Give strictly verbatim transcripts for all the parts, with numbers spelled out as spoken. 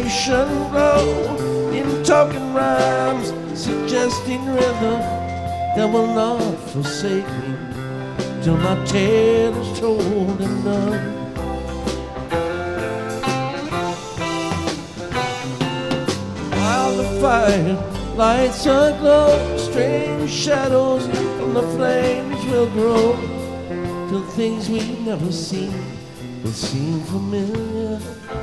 inspiration glow in talking rhymes, suggesting rhythm that will not forsake me till my tale is told and done. While the fire lights aglow, strange shadows from the flames will grow till things we've never seen will seem familiar.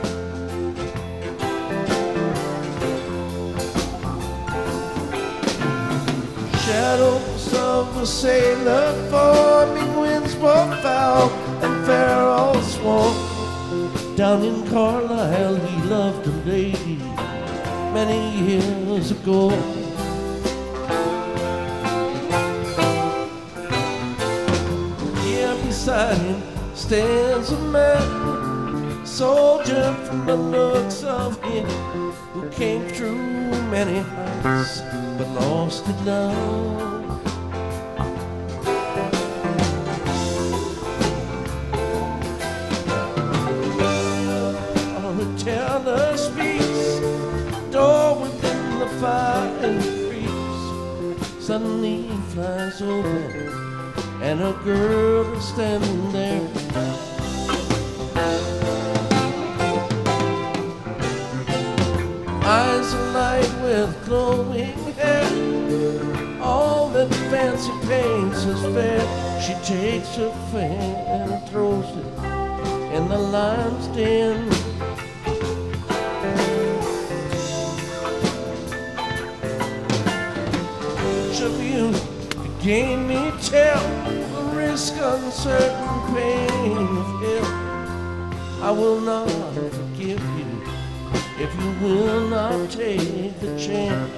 Shadows of a sailor forming winds both foul and fair all swore. Down in Carlisle he loved a lady many years ago. Here beside him stands a man, soldier from the looks of him, who came through many heights but lost it now. On the teller speaks, door within the fire creeps, suddenly flies open, and a girl is standing there. Eyes alight with glowing hair, all that fancy paints is fair. She takes her fan and throws it in the lion's den. Each of you gain me tell the risk, uncertain pain of hell. I will not forgive you if you will not take the chance.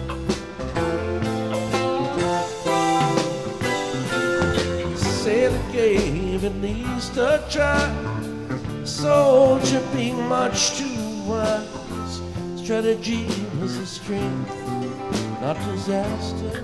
Sailor gave at least a try, soldier being much too wise. Strategy was the strength, not disaster.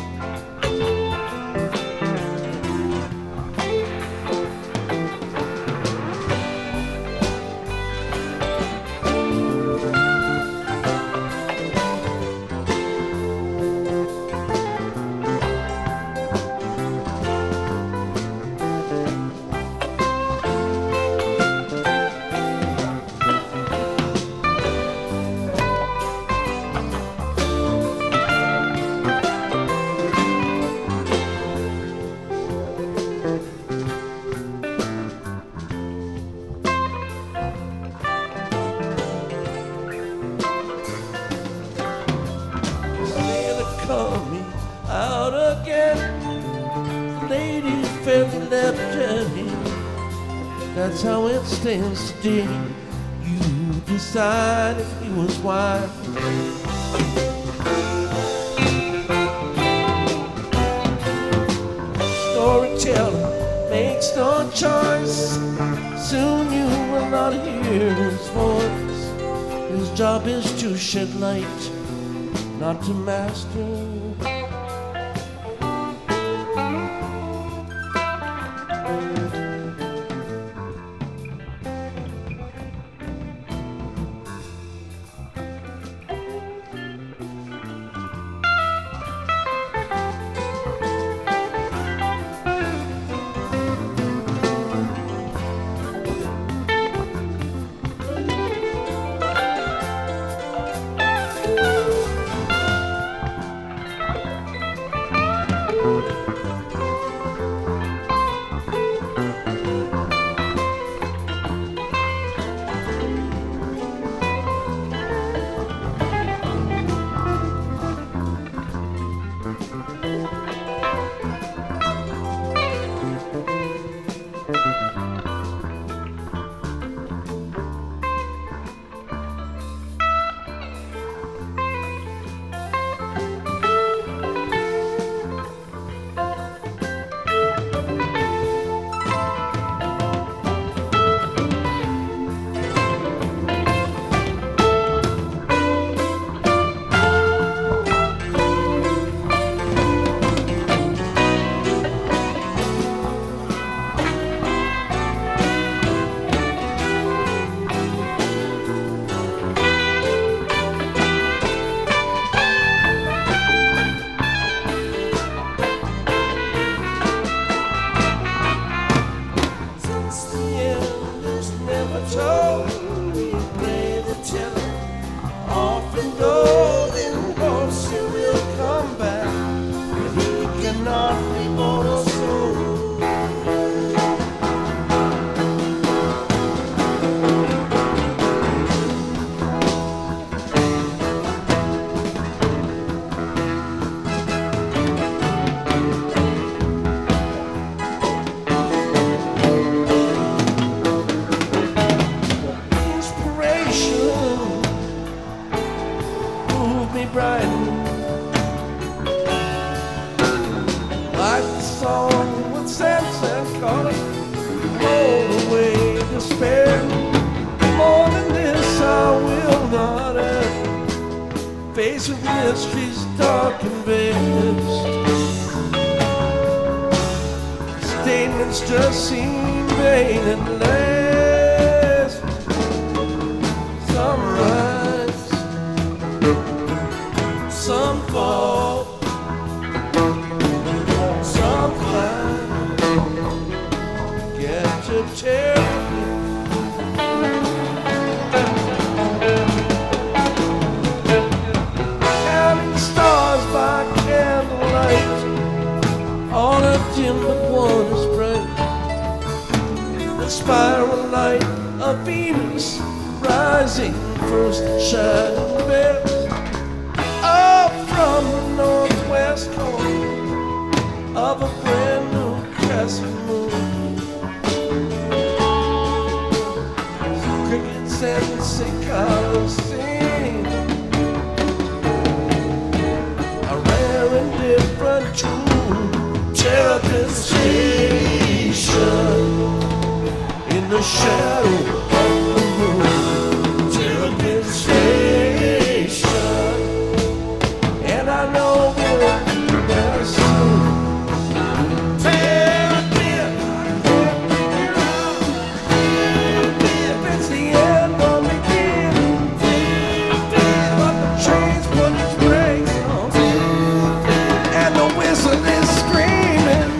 Coming out again, lady fairly left at him. That's how it stands today. You decide if he was wise. Storyteller makes no choice. Soon you will not hear his voice. His job is to shed light, not to master. not be born or soul. Bright, like the song with Samson caught it, roll away despair. More than this I will not have, faced with mysteries dark and vast. Statements just seem vain at last. Some rise, some fall, some climb, get to tear. Counting stars by candlelight, all are dim but one is bright. The spiral light of Venus rising first shining best. From the northwest corner of a brand new crescent moon, crickets and cicadas sing a rare and different tune. Terrapin Station in the shadow of the moon. Terrapin Station, and I know we'll be there soon. Terrapin, if it's the end or beginning, but the train's put its brakes on, and the whistle is screaming.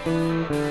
Thank you.